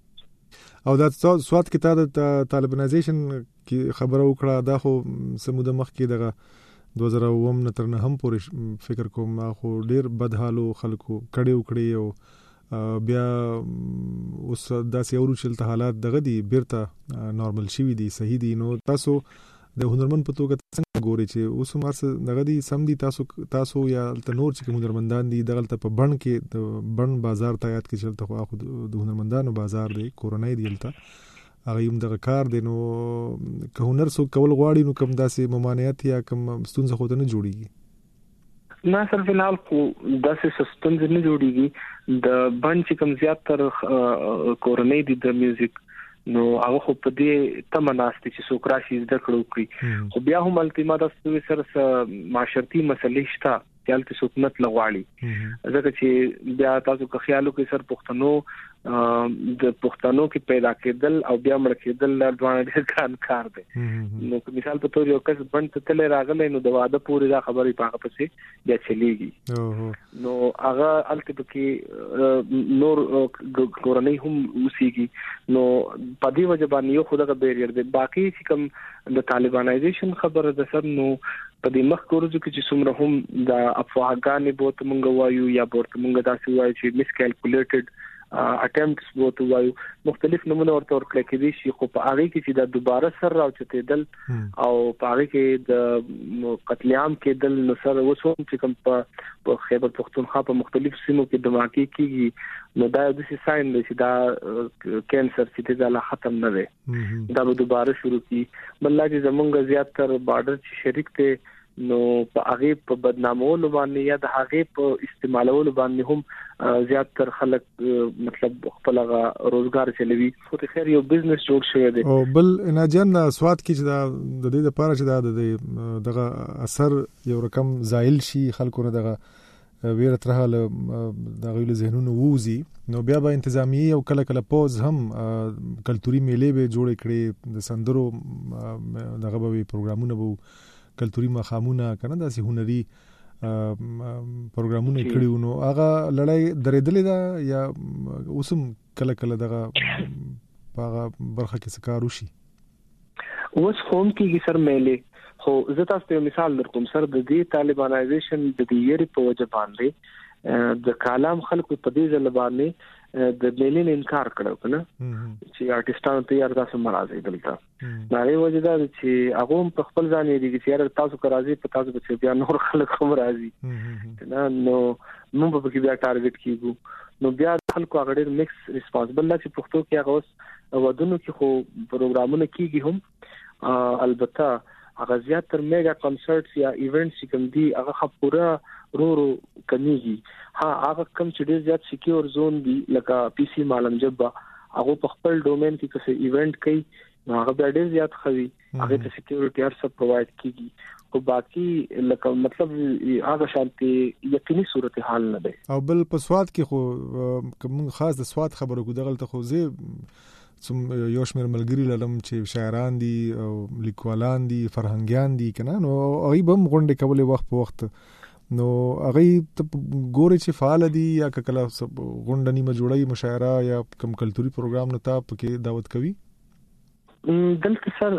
او دا سواد کې تا د طالبانایزیشن کې خبره وکړه دا خو سموده مخ کې دغه 2009 نه تر نه هم پورې فکر کوم خو ډیر بدحالو خلکو کړي وکړي او بیا اوس داسې اورو چې حالات دغه دي بیرته نارمل شوي دي صحیح دي نو تاسو د هنرمند په توګه څنګه ګوري چې اوس مرسه دغه دي سم دي تاسو یا تنور چې هنرمندان دي دغه په بڼ کې د بڼ بازار ته یاد کې چلته خو د هنرمندانو بازار دی کورونای دی لته هغه هم دغه کار دی نو که هنر سو کول غواړي نو کوم داسې ممانعت یا کوم ستونزه خو نه جوړیږي نه سر فلحال خو داسې ستونزه نه جوړیږي د بڼ چې کوم زیات تر کورونای دی د میوزیک نو هغه خو په دې تمناستي چې سوکراشي زده کړو کړی خو بیا هم التیما د سره معاشرتي مسلې شته چې حکومت لغواړي ځکه چې بیا تاسو که خیالو کې سر پښتنو د پښتنو کې پیدا کېدل او بیا مړ کېدل د دوه ډېر کار دی نو مثال په تور یو کس باندې تل راغلی نو د واده پورې دا خبرې پاغه پسې بیا چلیږي نو هغه الته کې نور کورنۍ هم اوسېږي نو په دې وجه باندې یو خدای بیریر دی باقي چې کوم د طالبانایزیشن خبره ده سر نو په دې مخ کورځو کې چې څومره هم د افواهګانې بوت مونږ وایو یا بورت مونږ داسې وایو چې مس کیلکولیټډ اټمپټس بوت وایو مختلف نمونه ورته ورکړل کېږي چې خو په هغه کې چې د دوباره سر راوچتېدل او په هغه کې د قتل عام کېدل نو سره وسوم چې کوم په خیبر پختونخوا په مختلف سیمو کې دماکي کېږي نو دا د ساين دی چې دا کینسر چې دا لا ختم نه دی دا به دوباره شروع کی بل چې زمونږ زیات تر بارډر چې شریک ته نو په هغه په بدنامولو باندې یا د هغه په استعمالولو باندې هم زیات تر خلک مطلب خپل روزګار چلوي. خو ته خیر یو بزنس جوړ شوی دی. او بل ناجن سواد کې چې د دې لپاره چې دغه اثر یو رقم زایل شي خلکو نه دغه ویره ترها د غویل ذهنونو ووزي نو بیا به انتظامی او کله پوز هم کلتوري میلې به جوړ کړي د سندرو دغه به پروګرامونه به کلتوري مخامونه کنه داسې هنري پروګرامونه کړیو نو هغه لړۍ درېدلې ده یا اوسم کله دغه هغه برخه کې سکارو شي اوس قوم کې سر میلې خو زه تاسو ته مثال درکوم سر د دې طالبانایزیشن د دې یری په وجه باندې د کلام خلکو په دې ځل باندې د میلین انکار کړو کنه چې آرټیستانو ته یار تاسو مرাজি دلته ناري وجه دا چې هغه په خپل ځان یې دي چې یار تاسو راځي په تاسو به بیا نور خلک هم راځي نه نو موږ به کې بیا ټارګټ کیږو نو بیا خلکو هغه ډېر میکس ریسپانسبل لا چې پښتو کې هغه اوس ودونو کې خو پروګرامونه کیږي هم البته هغه زیات تر میگا کنسرټس یا ایونټس کوم دي هغه پورا رو کمیږي هغه کم چې ډیر زیات سکیور زون دي لکه پی سی معلم جبا هغه په خپل ډومین کې څه ایونټ کوي نو هغه ډیر زیات خوي هغه ته سکیورټي هر څه پرووايډ کیږي او باقي لکه مطلب هغه شانتي یقیني صورتحال نه ده. او بل په سواد کې خو کوم خاص د سواد خبرو کو دغه ته خو زه یو شمېر ملګری لرم چې شاعران دي او لیکوالان دي فرهنګیان دي کنه نو هغه به غونډه کولې وخت په وخت نو هغه ګوري چې فعال دي یا کله غونډه نیمه جوړي مشاعره یا کوم کلتوري پروګرام نو تاسو کې دعوت کوي دلته سر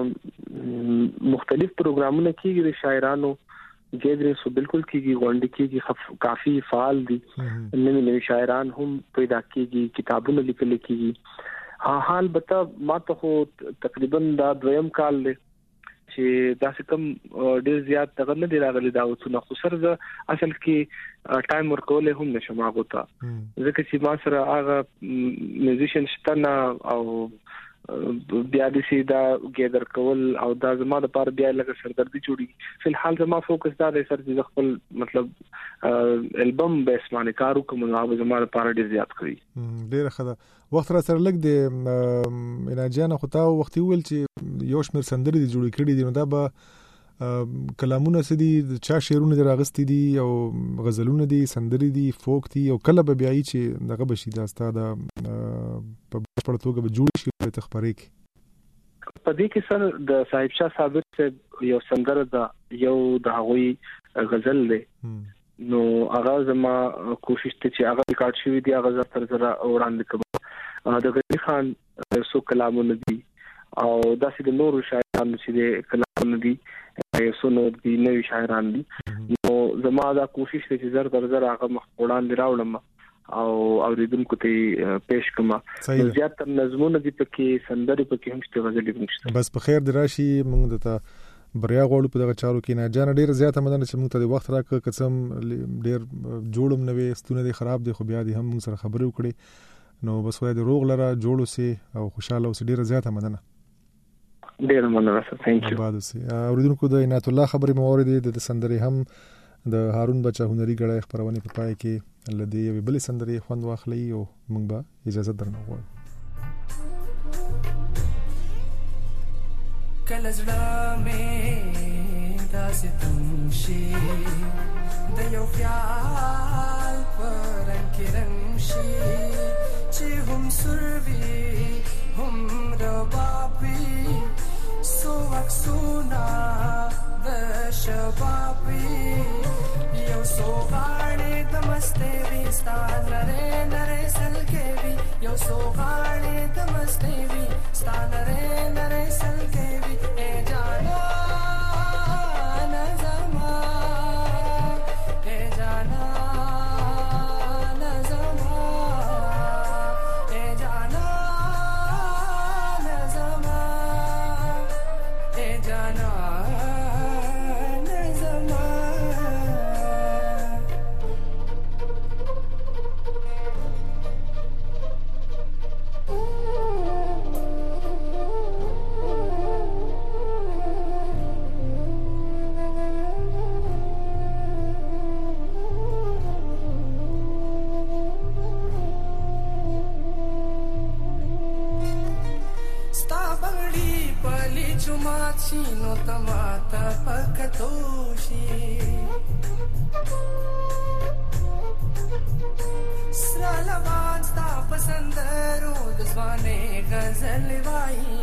مختلف پروګرامونه کیږي د شاعرانو ګیدرینګز بالکل کیږي غونډه کیږي کافي فعال دي نوي شاعران هم پیدا کیږي کتابونه لیکل کیږي حال بتا ما ته خو تقریبا دا دویم کال له چې داسې کم ډیر زیات دغه نه دی راغلی دا وڅونه خو سر ز اصل کې ټایم ورکول هم نشم هغه ته ځکه چې ما سره هغه میوزیشن شته او بیا د سیدا ګیدر کول او دا زما د پاره بیا لکه سردردي جوړي فل حال زما فوکس دا دی سر چې خپل مطلب البم بیس باندې کارو کوم نو زما د پاره ډیر زیات کوي ډیر خدا وخت را سره لګ د اناجان خو تا وخت ویل چې یو شمیر سندري دي جوړ کړي دي نو دا به کلامونه سدي چا شعرونه راغستي دي او غزلونه دي سندري دي فوک دي او کله به بیاي چې دغه بشي دا ستاده په بشپړ توګه به جوړ شي په تخبرې کې په دې کې سر د صاحب شاه ثابت یو سندره دا یو د هغوی غزل له نو هغه زما کوشش ته چې هغه ریکارډ شوی دی هغه زر تر زره وړاندې کوم د غنی خان سو کلامونه دي او داسې د نورو شاعرانو چې د کلامونه دي یو نور دي نوي شاعران دي نو زما دا کوشش ته چې زر تر زره هغه مخ وړاندې راوړم او اوریدونکو ته پېښ کوم زیات تر نظمونه دي پکې سندري پکې هم شته غزلې هم شته بس په خیر دراشي موږ ته بریا غوړو په دغه چارو کې نه جان ډیر زیاته مدن چې موږ ته د وخت راکړه قسم ډیر جوړم نوې ستونه دي خراب دي خو بیا دي هم موږ سره خبرې وکړي نو بس وای د روغ لره جوړو سي او خوشاله اوسې ډیر زیاته مدن ډیر مننه سر ثانک یو بعد سي اوریدونکو د عنایت الله خبرې مورید د سندري هم د هارون بچا هنري غړای خبرونه په پای کې لدی یو بل سندري خوند واخلي او موږ به اجازه درنه غواړو کله زړه مې داسې تنګ شي د یو خیال په رنګ کې رنګ شي چې هم سور وي هم رباب وي څو عکسونه د شباب وي یو څو غاړې د مستۍ وي ستا نرۍ نرۍ سلګۍ وي یو څو غاړې د مستۍ وي ستا نرۍ نرۍ سلګۍ وي شي نو تماته پکتو شي سرالوان ستا پسندرو د ځوانې غزل وایي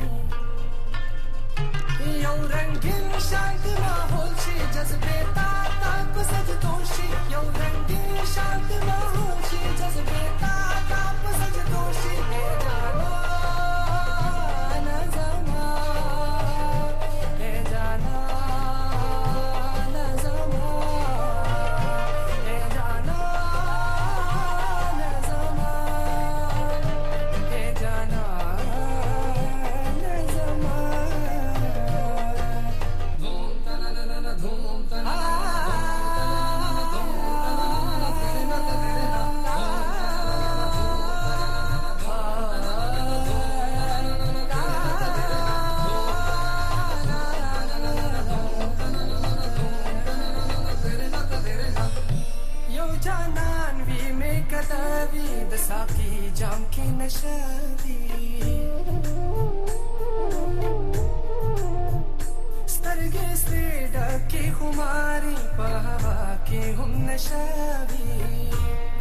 یو رنگین شانت ماحول شي جذبه تا په سجدو شي یو رنگین شانت ماحول شي جذبه تا په سجدو شي جام کې نشوي سترګې ستې ډکې خماري په هوا کې هم نشوي